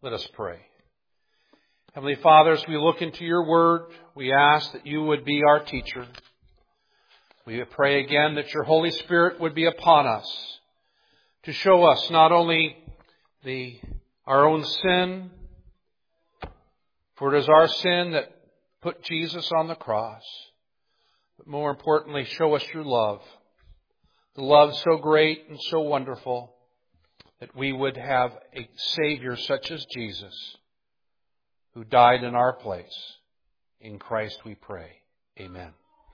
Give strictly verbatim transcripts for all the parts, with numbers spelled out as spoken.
Let us pray. Heavenly Father, as we look into your word, we ask that you would be our teacher. We pray again that your Holy Spirit would be upon us to show us not only the our own sin, for it is our sin that put Jesus on the cross, but more importantly, show us your love, the love so great and so wonderful that we would have a Savior such as Jesus, who died in our place. In Christ we pray. Amen.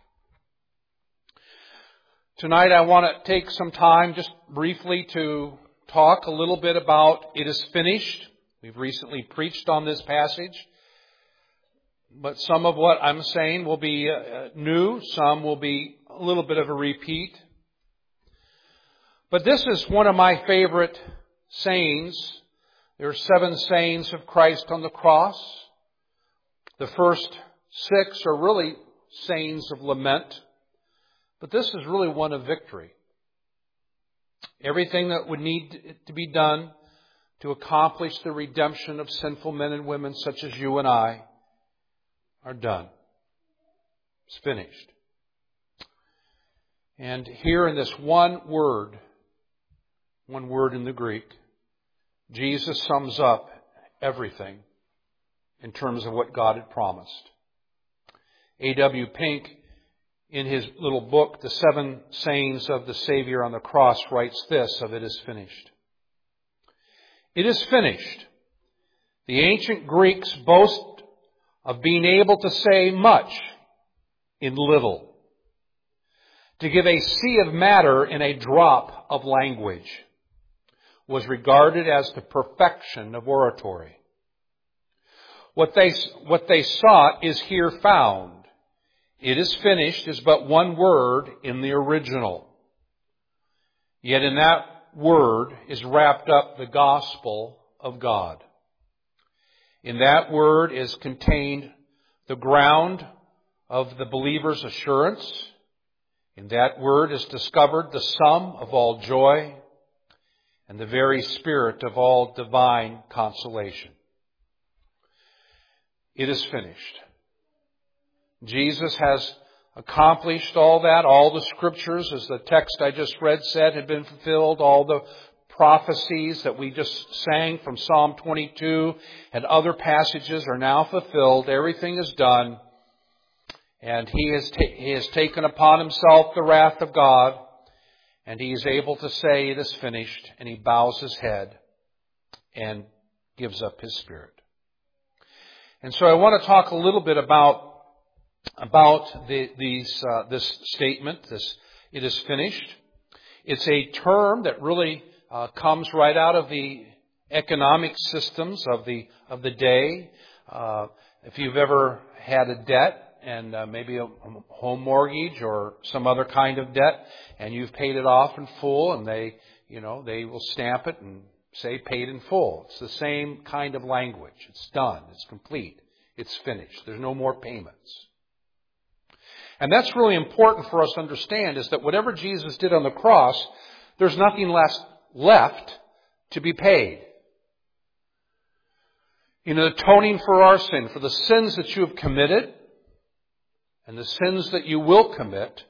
Tonight I want to take some time just briefly to talk a little bit about It Is Finished. We've recently preached on this passage, but some of what I'm saying will be uh, new, some will be a little bit of a repeat. But this is one of my favorite sayings. There are seven sayings of Christ on the cross. The first six are really sayings of lament, but this is really one of victory. Everything that would need to be done to accomplish the redemption of sinful men and women such as you and I are done. It's finished. And here in this one word, one word in the Greek, Jesus sums up everything in terms of what God had promised. A W Pink, in his little book, The Seven Sayings of the Savior on the Cross, writes this of It Is Finished. It is finished. The ancient Greeks boast of being able to say much in little, to give a sea of matter in a drop of language, was regarded as the perfection of oratory. What they, what they sought is here found. It is finished is but one word in the original. Yet in that word is wrapped up the gospel of God. In that word is contained the ground of the believer's assurance. In that word is discovered the sum of all joy and the very spirit of all divine consolation. It is finished. Jesus has accomplished all that. All the scriptures, as the text I just read said, had been fulfilled. All the prophecies that we just sang from Psalm twenty-two and other passages are now fulfilled. Everything is done. And He has, ta- he has taken upon Himself the wrath of God. And He is able to say, it is finished. And He bows His head and gives up His spirit. And so I want to talk a little bit about about the, these uh, this statement. This it is finished. It's a term that really uh, comes right out of the economic systems of the of the day. Uh, if you've ever had a debt, and uh, maybe a home mortgage or some other kind of debt, and you've paid it off in full, and they, you know, they will stamp it and say paid in full. It's the same kind of language. It's done. It's complete. It's finished. There's no more payments. And that's really important for us to understand, is that whatever Jesus did on the cross, there's nothing less left to be paid. In atoning for our sin, for the sins that you have committed, and the sins that you will commit,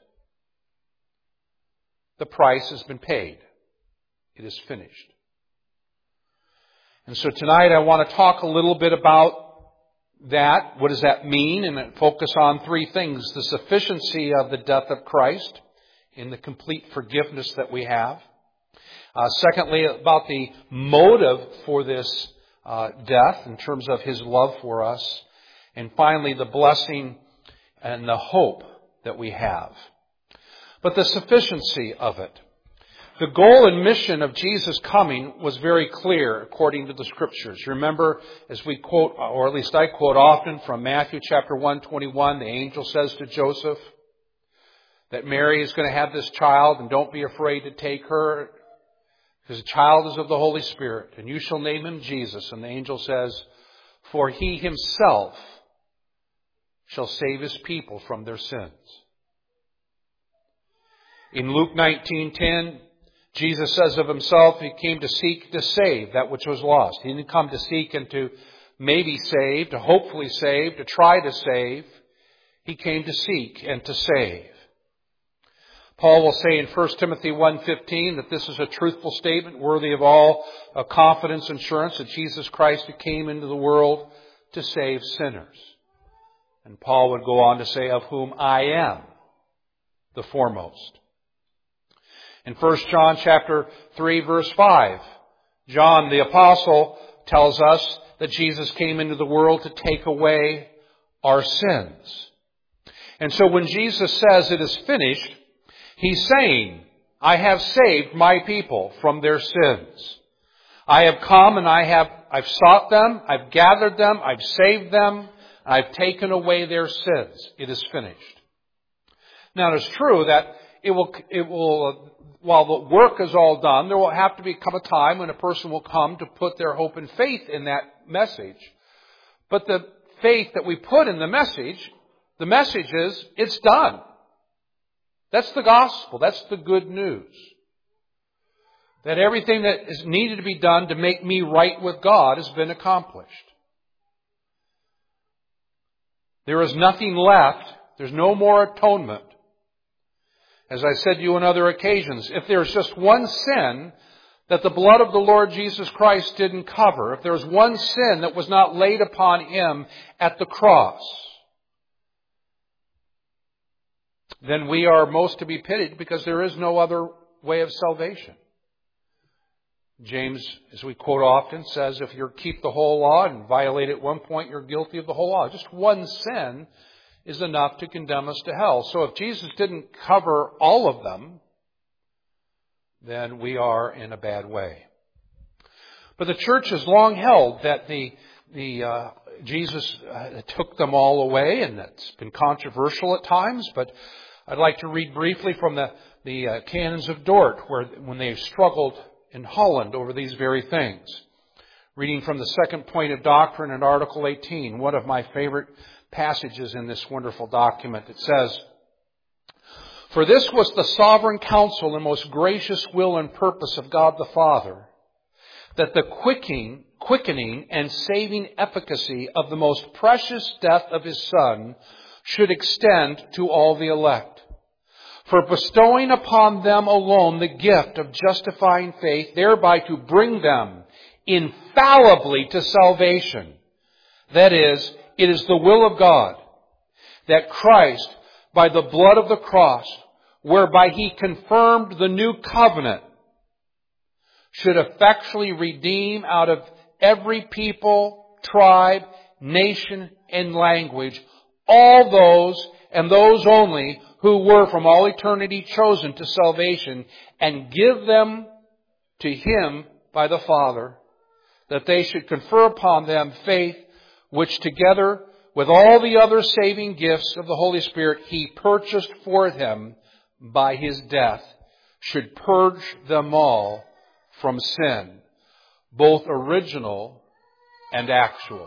the price has been paid. It is finished. And so tonight I want to talk a little bit about that. What does that mean? And focus on three things. The sufficiency of the death of Christ in the complete forgiveness that we have. Uh, secondly, about the motive for this uh, death in terms of His love for us. And finally, the blessing and the hope that we have. But the sufficiency of it. The goal and mission of Jesus' coming was very clear according to the Scriptures. Remember, as we quote, or at least I quote often from Matthew chapter one twenty-one, the angel says to Joseph that Mary is going to have this child, and don't be afraid to take her, because the child is of the Holy Spirit, and you shall name him Jesus. And the angel says, for He Himself shall save His people from their sins. In Luke nineteen ten, Jesus says of himself, he came to seek, to save that which was lost. He didn't come to seek and to maybe save, to hopefully save, to try to save. He came to seek and to save. Paul will say in First Timothy one fifteen that this is a truthful statement worthy of all uh, confidence and assurance that Jesus Christ came into the world to save sinners. And Paul would go on to say, of whom I am the foremost. In First John chapter three verse five, John the apostle tells us that Jesus came into the world to take away our sins. And so when Jesus says it is finished, He's saying, I have saved my people from their sins. I have come and I have, I've sought them, I've gathered them, I've saved them, I've taken away their sins. It is finished. Now it's true that it will, it will, while the work is all done, there will have to become a time when a person will come to put their hope and faith in that message. But the faith that we put in the message, the message is, it's done. That's the gospel. That's the good news. That everything that is needed to be done to make me right with God has been accomplished. There is nothing left. There's no more atonement. As I said to you on other occasions, if there's just one sin that the blood of the Lord Jesus Christ didn't cover, if there's one sin that was not laid upon Him at the cross, then we are most to be pitied because there is no other way of salvation. James, as we quote often, says if you keep the whole law and violate it at one point, you're guilty of the whole law. Just one sin is enough to condemn us to hell. So if Jesus didn't cover all of them, then we are in a bad way. But the church has long held that the the uh, Jesus uh, took them all away, and that's been controversial at times, but I'd like to read briefly from the, the uh, Canons of Dort, where when they struggled in Holland over these very things. Reading from the second point of doctrine in Article eighteen, one of my favorite passages in this wonderful document. It says, for this was the sovereign counsel and most gracious will and purpose of God the Father, that the quickening, quickening and saving efficacy of the most precious death of His Son should extend to all the elect. For bestowing upon them alone the gift of justifying faith, thereby to bring them infallibly to salvation. That is, it is the will of God that Christ, by the blood of the cross, whereby He confirmed the new covenant, should effectually redeem out of every people, tribe, nation, and language all those and those only who were from all eternity chosen to salvation, and give them to Him by the Father, that they should confer upon them faith, which together with all the other saving gifts of the Holy Spirit He purchased for them by His death, should purge them all from sin, both original and actual.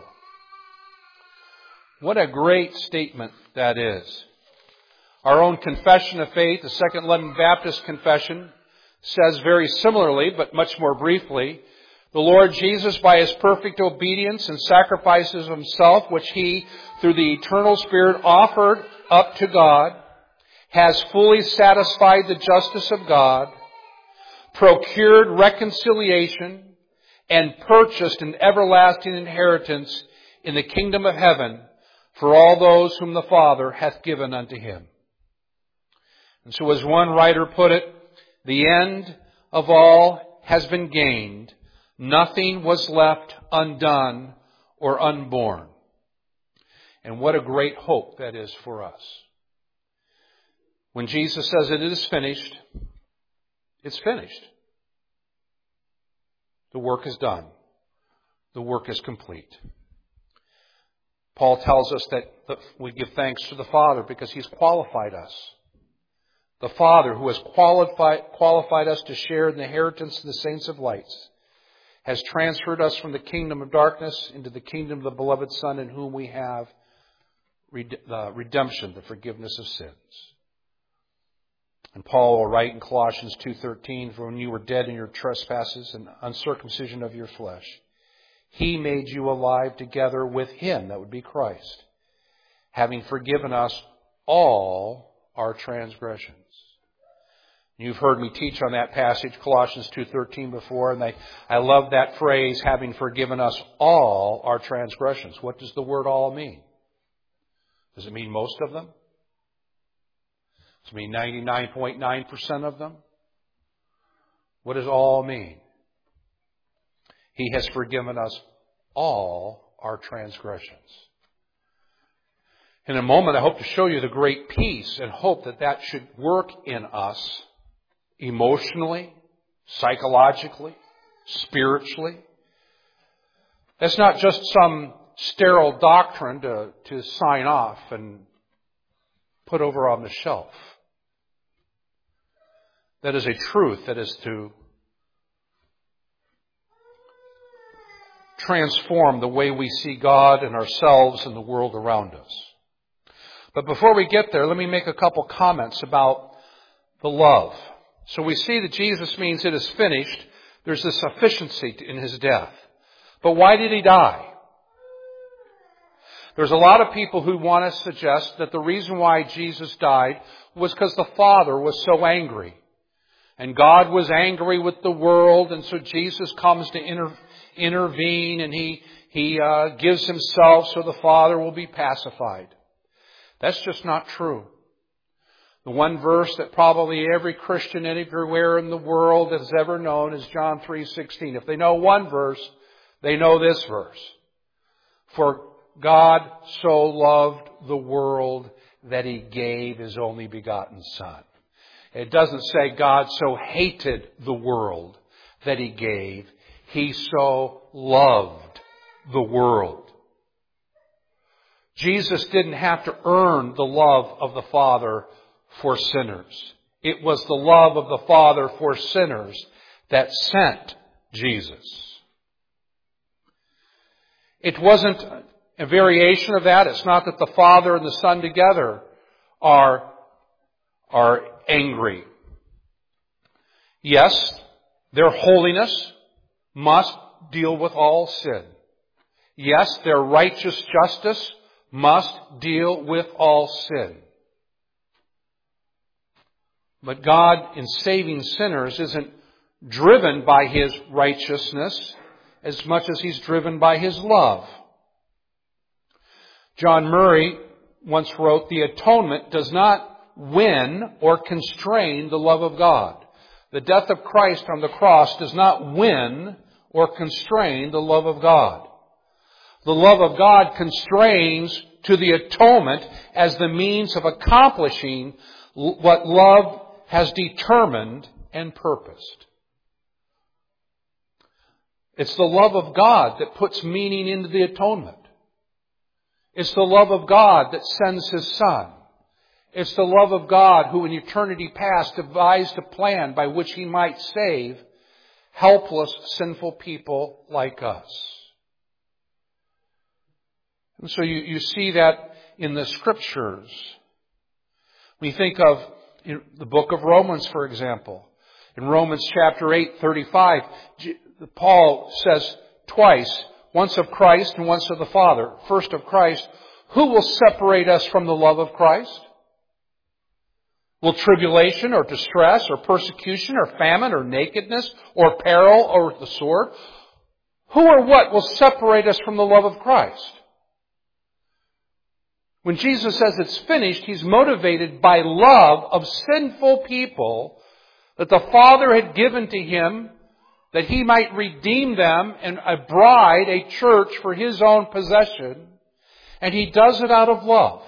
What a great statement that is. Our own Confession of Faith, the Second London Baptist Confession, says very similarly, but much more briefly, the Lord Jesus, by His perfect obedience and sacrifices of Himself, which He, through the eternal Spirit, offered up to God, has fully satisfied the justice of God, procured reconciliation, and purchased an everlasting inheritance in the kingdom of heaven for all those whom the Father hath given unto Him. And so as one writer put it, the end of all has been gained. Nothing was left undone or unborn. And what a great hope that is for us. When Jesus says it is finished, it's finished. The work is done. The work is complete. Paul tells us that we give thanks to the Father because He's qualified us. The Father, who has qualified, qualified us to share in the inheritance of the saints of lights, has transferred us from the kingdom of darkness into the kingdom of the beloved Son, in whom we have redemption, the forgiveness of sins. And Paul will write in Colossians two thirteen, for when you were dead in your trespasses and uncircumcision of your flesh, He made you alive together with Him, that would be Christ, having forgiven us all our transgressions. You've heard me teach on that passage, Colossians two thirteen, before, and I, I love that phrase, having forgiven us all our transgressions. What does the word all mean? Does it mean most of them? Does it mean ninety-nine point nine percent of them? What does all mean? He has forgiven us all our transgressions. In a moment, I hope to show you the great peace and hope that that should work in us emotionally, psychologically, spiritually. That's not just some sterile doctrine to, to sign off and put over on the shelf. That is a truth that is to transform the way we see God and ourselves and the world around us. But before we get there, let me make a couple comments about the love. So we see that Jesus means it is finished. There's a sufficiency in His death. But why did He die? There's a lot of people who want to suggest that the reason why Jesus died was because the Father was so angry. And God was angry with the world, and so Jesus comes to inter- intervene, and He, he uh, gives Himself so the Father will be pacified. That's just not true. The one verse that probably every Christian everywhere in the world has ever known is John three sixteen. If they know one verse, they know this verse. For God so loved the world that He gave His only begotten Son. It doesn't say God so hated the world that He gave. He so loved the world. Jesus didn't have to earn the love of the Father for sinners. It was the love of the Father for sinners that sent Jesus. It wasn't a variation of that. It's not that the Father and the Son together are, are angry. Yes, their holiness must deal with all sin. Yes, their righteous justice must deal with all sin. But God, in saving sinners, isn't driven by His righteousness as much as He's driven by His love. John Murray once wrote, "The atonement does not win or constrain the love of God." The death of Christ on the cross does not win or constrain the love of God. The love of God constrains to the atonement as the means of accomplishing what love has determined and purposed. It's the love of God that puts meaning into the atonement. It's the love of God that sends His Son. It's the love of God who in eternity past devised a plan by which He might save helpless, sinful people like us. And so you, you see that in the Scriptures. We think of in the book of Romans, for example. In Romans chapter eight, thirty-five, Paul says twice, once of Christ and once of the Father. First of Christ, who will separate us from the love of Christ? Will tribulation or distress or persecution or famine or nakedness or peril or the sword? Who or what will separate us from the love of Christ? When Jesus says it's finished, He's motivated by love of sinful people that the Father had given to Him that He might redeem them and a bride, a church for His own possession. And He does it out of love.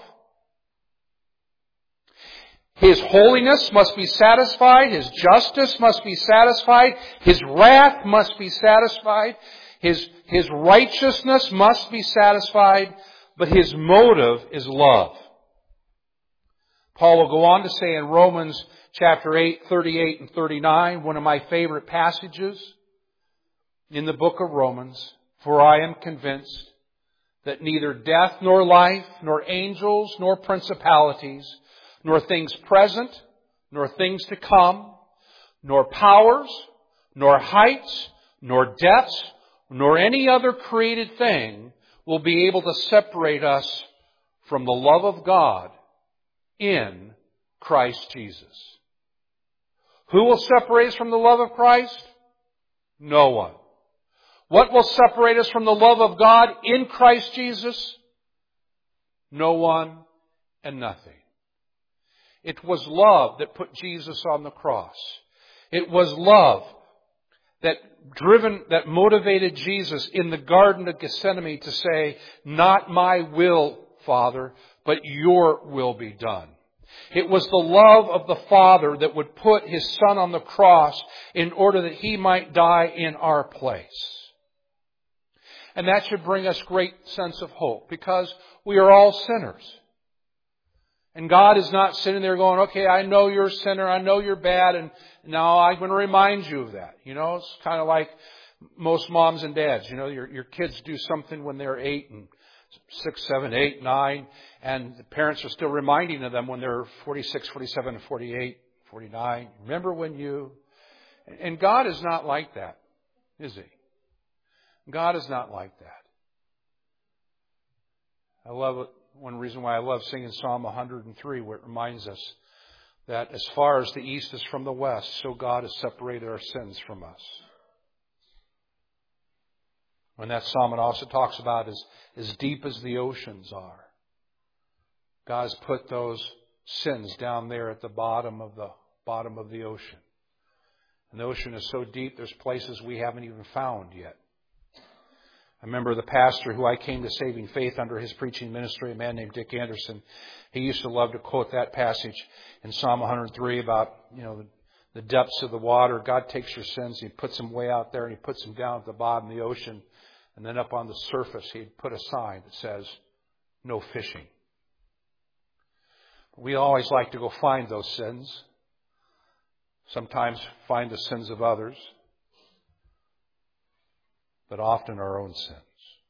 His holiness must be satisfied. His justice must be satisfied. His wrath must be satisfied. His, his righteousness must be satisfied. But His motive is love. Paul will go on to say in Romans chapter eight, thirty-eight and thirty-nine, one of my favorite passages in the book of Romans, "For I am convinced that neither death nor life, nor angels, nor principalities, nor things present, nor things to come, nor powers, nor heights, nor depths, nor any other created thing will be able to separate us from the love of God in Christ Jesus. Who will separate us from the love of Christ? No one. What will separate us from the love of God in Christ Jesus? No one and nothing. It was love that put Jesus on the cross. It was love that driven, that motivated Jesus in the Garden of Gethsemane to say, not my will, Father, but your will be done. It was the love of the Father that would put His Son on the cross in order that He might die in our place. And that should bring us great sense of hope, because we are all sinners. And God is not sitting there going, okay, I know you're a sinner, I know you're bad, and now I'm going to remind you of that. You know, it's kind of like most moms and dads. You know, your, your kids do something when they're eight and six, seven, eight, nine, and the parents are still reminding of them when they're forty-six, forty-seven, and forty-eight, forty-nine. Remember when you... And God is not like that, is He? God is not like that. I love it. One reason why I love singing Psalm one hundred three, where it reminds us that as far as the east is from the west, so God has separated our sins from us. When that psalm, it also talks about as, as deep as the oceans are. God has put those sins down there at the bottom of the bottom of the ocean. And the ocean is so deep, there's places we haven't even found yet. I remember the pastor who I came to saving faith under his preaching ministry, a man named Dick Anderson. He used to love to quote that passage in Psalm one hundred three about, you know, the, the depths of the water. God takes your sins, He puts them way out there, and He puts them down at the bottom of the ocean. And then up on the surface, He'd put a sign that says, no fishing. We always like to go find those sins. Sometimes find the sins of others, but often our own sins.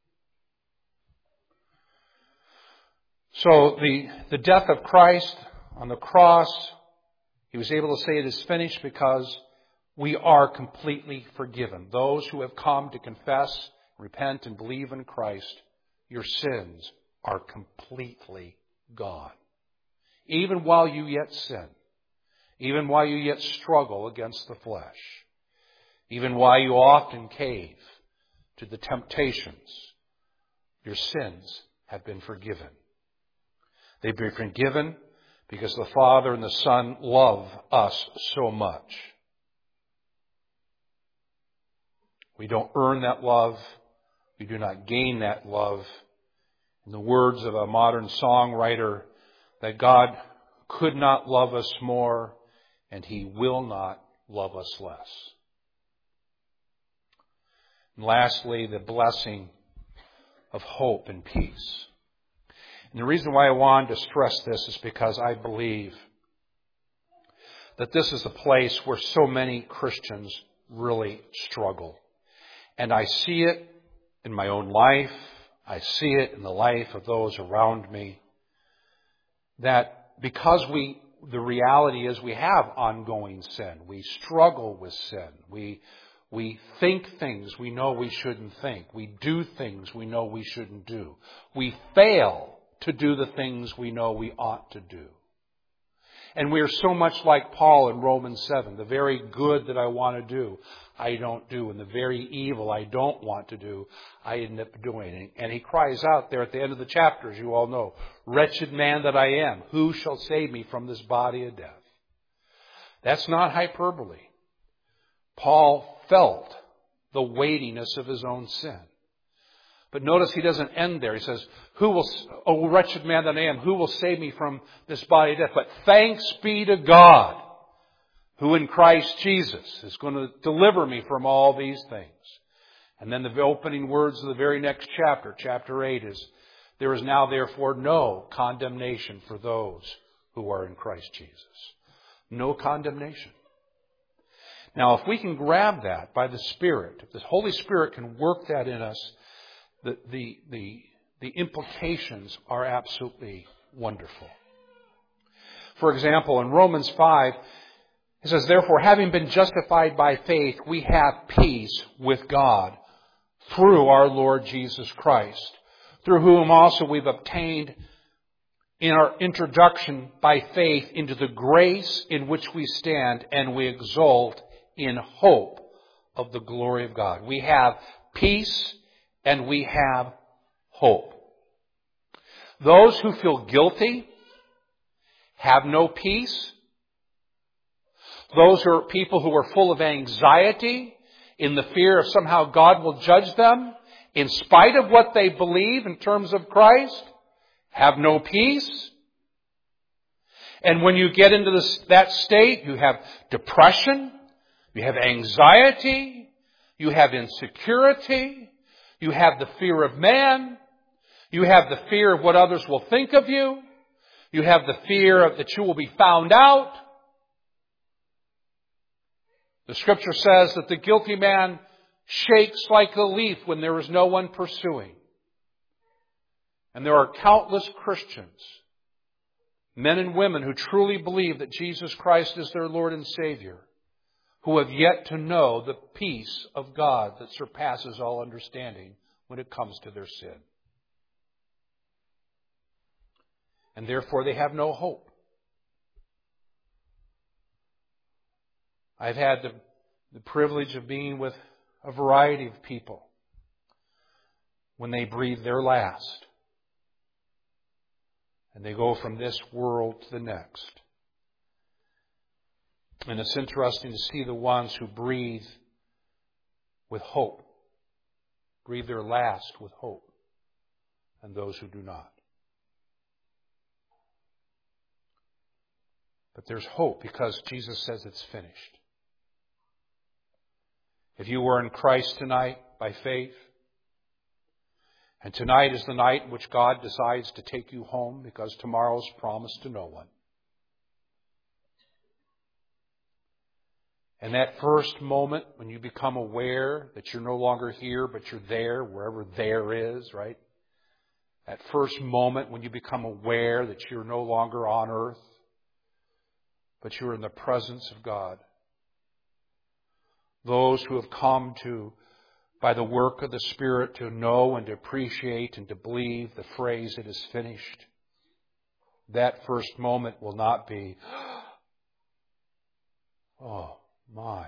So the, the death of Christ on the cross, He was able to say it is finished because we are completely forgiven. Those who have come to confess, repent, and believe in Christ, your sins are completely gone. Even while you yet sin, even while you yet struggle against the flesh, even while you often cave to the temptations, your sins have been forgiven. They've been forgiven because the Father and the Son love us so much. We don't earn that love. We do not gain that love. In the words of a modern songwriter, that God could not love us more, and He will not love us less. And lastly, the blessing of hope and peace. And the reason why I wanted to stress this is because I believe that this is a place where so many Christians really struggle. And I see it in my own life. I see it in the life of those around me. That because we, the reality is we have ongoing sin. We struggle with sin. We We think things we know we shouldn't think. We do things we know we shouldn't do. We fail to do the things we know we ought to do. And we are so much like Paul in Romans seven. The very good that I want to do, I don't do. And the very evil I don't want to do, I end up doing. And he cries out there at the end of the chapter, as you all know, wretched man that I am, who shall save me from this body of death? That's not hyperbole. Paul felt the weightiness of his own sin. But notice he doesn't end there. He says, "Who will, oh wretched man that I am, who will save me from this body of death? But thanks be to God, who in Christ Jesus is going to deliver me from all these things." And then the opening words of the very next chapter, chapter eight, is, "There is now therefore no condemnation for those who are in Christ Jesus." No condemnation. Now, if we can grab that by the Spirit, if the Holy Spirit can work that in us, the, the, the, the implications are absolutely wonderful. For example, in Romans five, it says, therefore, having been justified by faith, we have peace with God through our Lord Jesus Christ, through whom also we've obtained in our introduction by faith into the grace in which we stand, and we exult in hope of the glory of God. We have peace and we have hope. Those who feel guilty have no peace. Those are people who are full of anxiety in the fear of somehow God will judge them in spite of what they believe in terms of Christ, have no peace. And when you get into this, that state, you have depression, you have anxiety, you have insecurity, you have the fear of man, you have the fear of what others will think of you, you have the fear of that you will be found out. The Scripture says that the guilty man shakes like a leaf when there is no one pursuing. And there are countless Christians, men and women who truly believe that Jesus Christ is their Lord and Savior, who have yet to know the peace of God that surpasses all understanding when it comes to their sin. And therefore they have no hope. I've had the, the privilege of being with a variety of people when they breathe their last. And they go from this world to the next. And it's interesting to see the ones who breathe with hope, breathe their last with hope, and those who do not. But there's hope because Jesus says it's finished. If you were in Christ tonight by faith, and tonight is the night in which God decides to take you home because tomorrow's promised to no one. And that first moment when you become aware that you're no longer here, but you're there, wherever there is, right? That first moment when you become aware that you're no longer on earth, but you're in the presence of God. Those who have come to, by the work of the Spirit, to know and to appreciate and to believe the phrase, it is finished. That first moment will not be, oh my.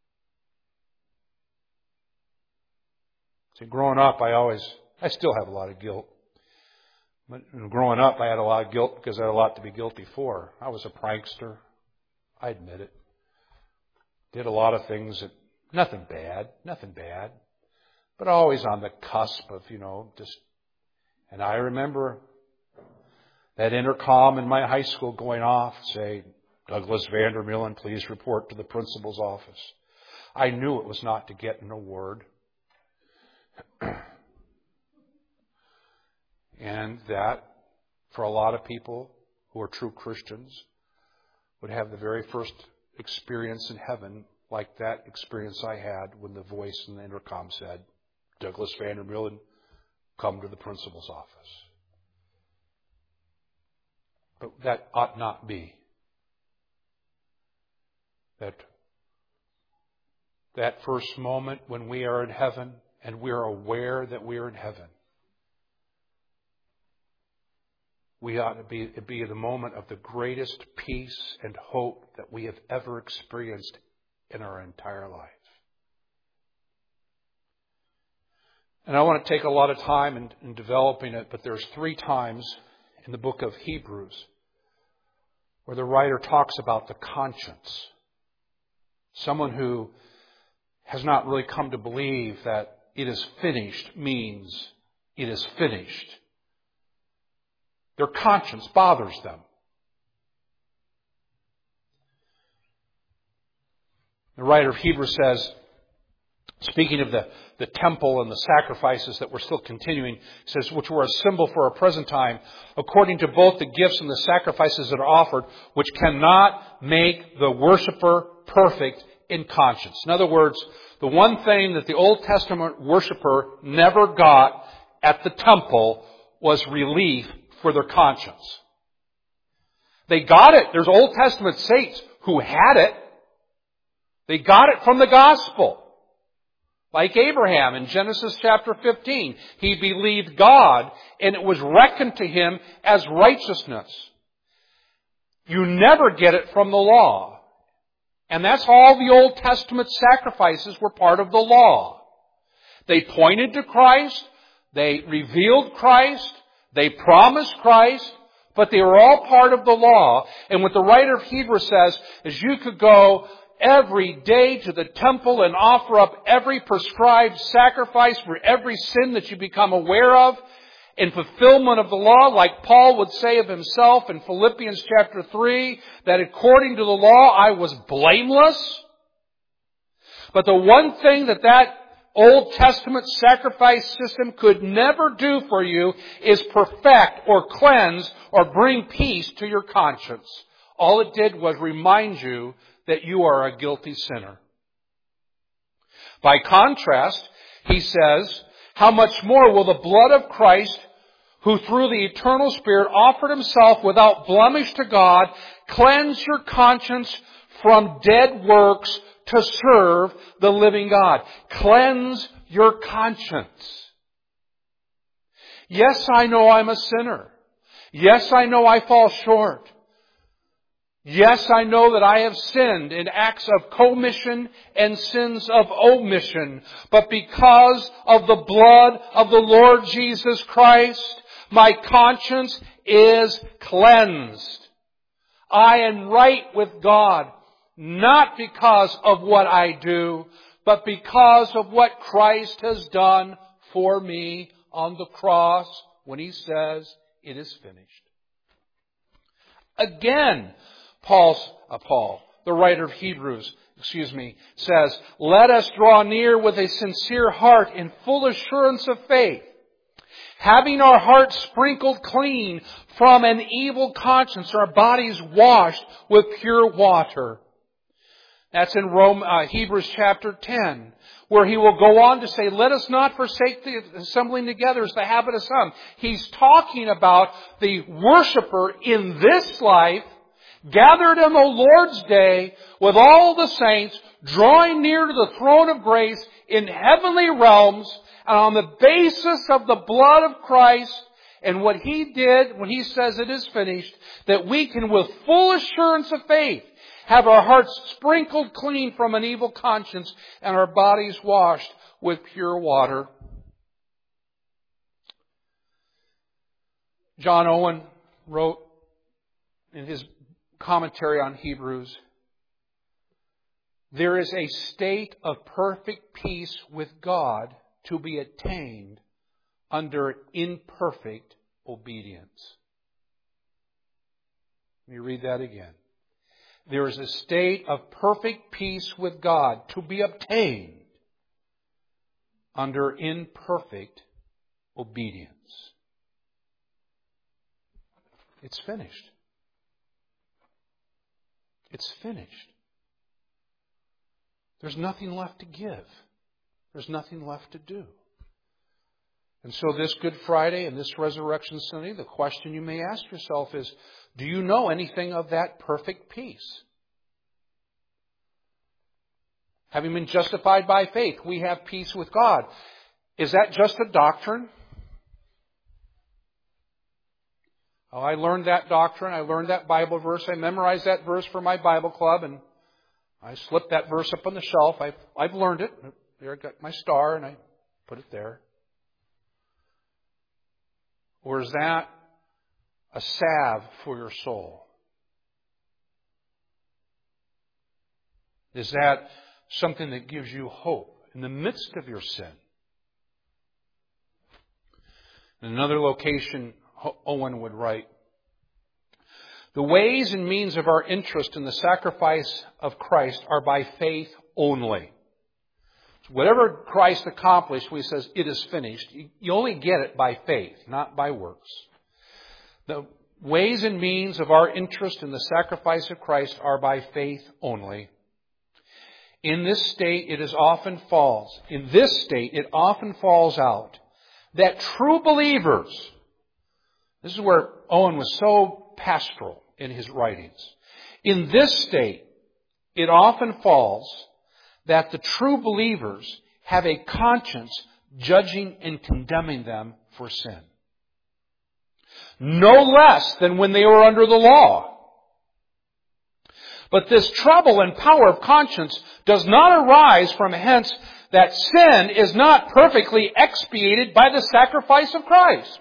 See, growing up, I always, I still have a lot of guilt. But growing up, I had a lot of guilt because I had a lot to be guilty for. I was a prankster. I admit it. Did a lot of things that, nothing bad, nothing bad. But always on the cusp of, you know, just, and I remember that intercom in my high school going off, say, Douglas Vandermeulen, please report to the principal's office. I knew it was not to get an award. And that, for a lot of people who are true Christians, would have the very first experience in heaven like that experience I had when the voice in the intercom said, Douglas Vandermeulen, come to the principal's office. But that ought not be. That, that first moment when we are in heaven and we are aware that we are in heaven, we ought to be, it be the moment of the greatest peace and hope that we have ever experienced in our entire life. And I want to take a lot of time in, in developing it, but there's three times in the book of Hebrews where the writer talks about the conscience. Someone who has not really come to believe that it is finished means it is finished. Their conscience bothers them. The writer of Hebrews says, speaking of the, the temple and the sacrifices that were still continuing, says, which were a symbol for our present time, according to both the gifts and the sacrifices that are offered, which cannot make the worshiper perfect in conscience. In other words, the one thing that the Old Testament worshiper never got at the temple was relief for their conscience. They got it. There's Old Testament saints who had it. They got it from the gospel. Like Abraham in Genesis chapter fifteen. He believed God and it was reckoned to him as righteousness. You never get it from the law. And that's all the Old Testament sacrifices were part of the law. They pointed to Christ. They revealed Christ. They promised Christ. But they were all part of the law. And what the writer of Hebrews says is you could go every day to the temple and offer up every prescribed sacrifice for every sin that you become aware of in fulfillment of the law, like Paul would say of himself in Philippians chapter three, that according to the law I was blameless. But the one thing that that Old Testament sacrifice system could never do for you is perfect or cleanse or bring peace to your conscience. All it did was remind you that you are a guilty sinner. By contrast, he says, how much more will the blood of Christ, who through the eternal Spirit offered himself without blemish to God, cleanse your conscience from dead works to serve the living God. Cleanse your conscience. Yes, I know I'm a sinner. Yes, I know I fall short. Yes, I know that I have sinned in acts of commission and sins of omission. But because of the blood of the Lord Jesus Christ, my conscience is cleansed. I am right with God, not because of what I do, but because of what Christ has done for me on the cross when He says, it is finished. Again, Paul's, uh, Paul, the writer of Hebrews, excuse me, says, let us draw near with a sincere heart in full assurance of faith, having our hearts sprinkled clean from an evil conscience, our bodies washed with pure water. That's in Rome, uh, Hebrews chapter ten, where he will go on to say, let us not forsake the assembling together as the habit of some. He's talking about the worshiper in this life, gathered on the Lord's day with all the saints, drawing near to the throne of grace in heavenly realms, and on the basis of the blood of Christ and what He did when He says it is finished, that we can with full assurance of faith have our hearts sprinkled clean from an evil conscience and our bodies washed with pure water. John Owen wrote in his commentary on Hebrews, there is a state of perfect peace with God to be attained under imperfect obedience. Let me read that again. There is a state of perfect peace with God to be obtained under imperfect obedience. It's finished. It's finished. There's nothing left to give. There's nothing left to do. And so this Good Friday and this Resurrection Sunday, the question you may ask yourself is, do you know anything of that perfect peace? Having been justified by faith, we have peace with God. Is that just a doctrine? Oh, I learned that doctrine. I learned that Bible verse. I memorized that verse for my Bible club, and I slipped that verse up on the shelf. I've, I've learned it. There I got my star, and I put it there. Or is that a salve for your soul? Is that something that gives you hope in the midst of your sin? In another location, Owen would write, the ways and means of our interest in the sacrifice of Christ are by faith only. Whatever Christ accomplished, when He says it is finished, you only get it by faith, not by works. The ways and means of our interest in the sacrifice of Christ are by faith only. In this state, it is often falls. In this state, it often falls out that true believers, this is where Owen was so pastoral, in his writings. In this state, it often falls that the true believers have a conscience judging and condemning them for sin. No less than when they were under the law. But this trouble and power of conscience does not arise from hence that sin is not perfectly expiated by the sacrifice of Christ,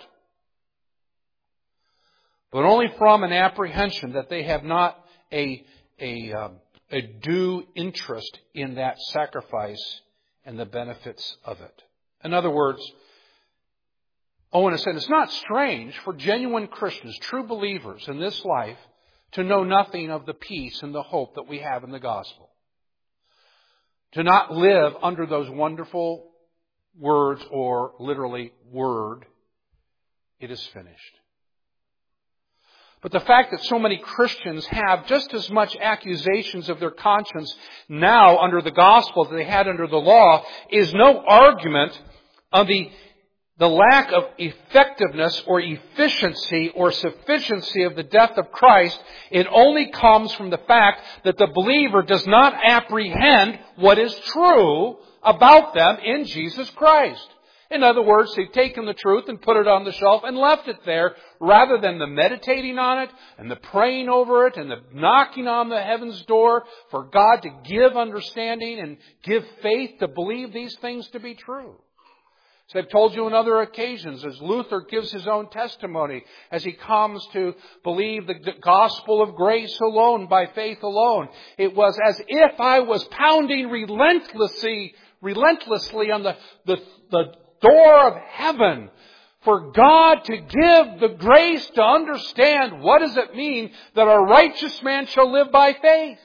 but only from an apprehension that they have not a, a, um, a due interest in that sacrifice and the benefits of it. In other words, Owen has said it's not strange for genuine Christians, true believers in this life, to know nothing of the peace and the hope that we have in the gospel. To not live under those wonderful words, or literally word, it is finished. But the fact that so many Christians have just as much accusations of their conscience now under the gospel that they had under the law is no argument on the The lack of effectiveness or efficiency or sufficiency of the death of Christ. It only comes from the fact that the believer does not apprehend what is true about them in Jesus Christ. In other words, they've taken the truth and put it on the shelf and left it there, rather than the meditating on it and the praying over it and the knocking on the heaven's door for God to give understanding and give faith to believe these things to be true. As I've told you on other occasions, as Luther gives his own testimony, as he comes to believe the gospel of grace alone, by faith alone, it was as if I was pounding relentlessly, relentlessly on the, the, the door of heaven for God to give the grace to understand what does it mean that a righteous man shall live by faith.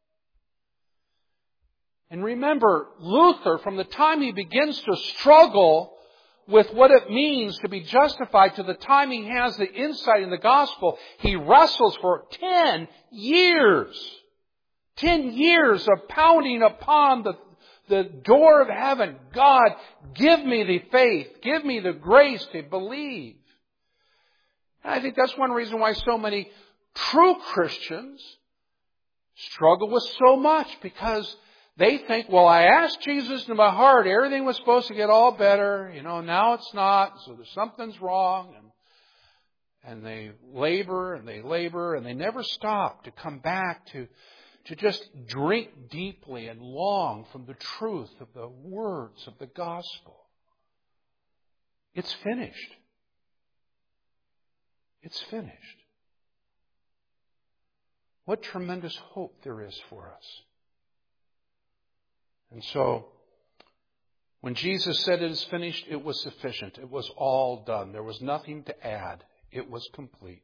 And remember, Luther, from the time he begins to struggle with what it means to be justified to the time he has the insight in the gospel, he wrestles for ten years. Ten years of pounding upon the, the door of heaven. God, give me the faith. Give me the grace to believe. And I think that's one reason why so many true Christians struggle with so much, because they think, well, I asked Jesus into my heart, everything was supposed to get all better, you know, now it's not, so there's something's wrong. And, and they labor and they labor and they never stop to come back to, to just drink deeply and long from the truth of the words of the gospel. It's finished. It's finished. What tremendous hope there is for us. And so, when Jesus said it is finished, it was sufficient. It was all done. There was nothing to add. It was complete.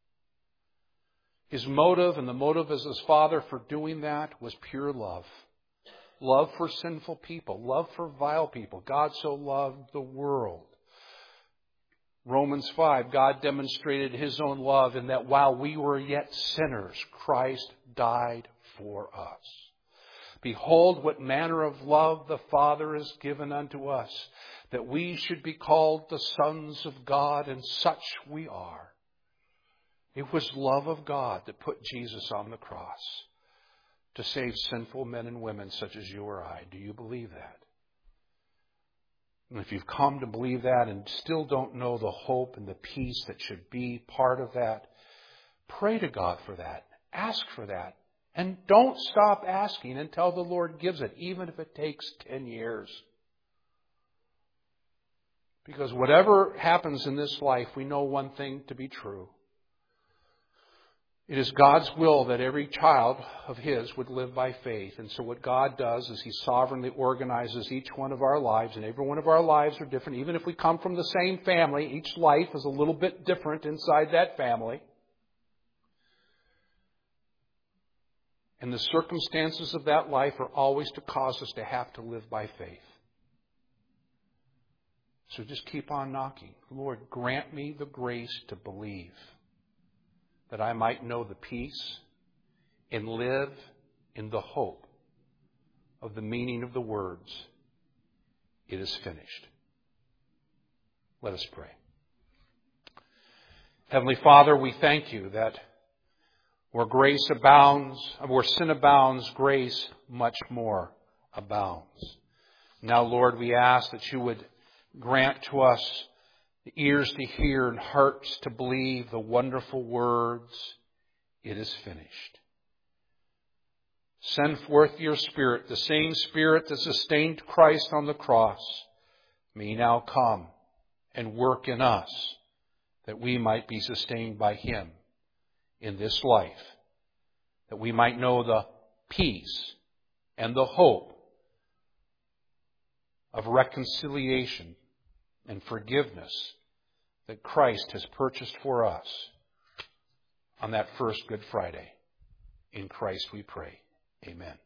His motive and the motive as his Father for doing that was pure love. Love for sinful people. Love for vile people. God so loved the world. Romans five, God demonstrated His own love in that while we were yet sinners, Christ died for us. Behold, what manner of love the Father has given unto us, that we should be called the sons of God, and such we are. It was love of God that put Jesus on the cross to save sinful men and women such as you or I. Do you believe that? And if you've come to believe that and still don't know the hope and the peace that should be part of that, pray to God for that. Ask for that. And don't stop asking until the Lord gives it, even if it takes ten years. Because whatever happens in this life, we know one thing to be true. It is God's will that every child of His would live by faith. And so what God does is He sovereignly organizes each one of our lives. And every one of our lives are different. Even if we come from the same family, each life is a little bit different inside that family. And the circumstances of that life are always to cause us to have to live by faith. So just keep on knocking. Lord, grant me the grace to believe, that I might know the peace and live in the hope of the meaning of the words, it is finished. Let us pray. Heavenly Father, we thank You that Where grace abounds, where sin abounds, grace much more abounds. Now, Lord, we ask that you would grant to us the ears to hear and hearts to believe the wonderful words, "It is finished." Send forth your Spirit, the same Spirit that sustained Christ on the cross, may now come and work in us that we might be sustained by Him in this life, that we might know the peace and the hope of reconciliation and forgiveness that Christ has purchased for us on that first Good Friday. In Christ we pray. Amen.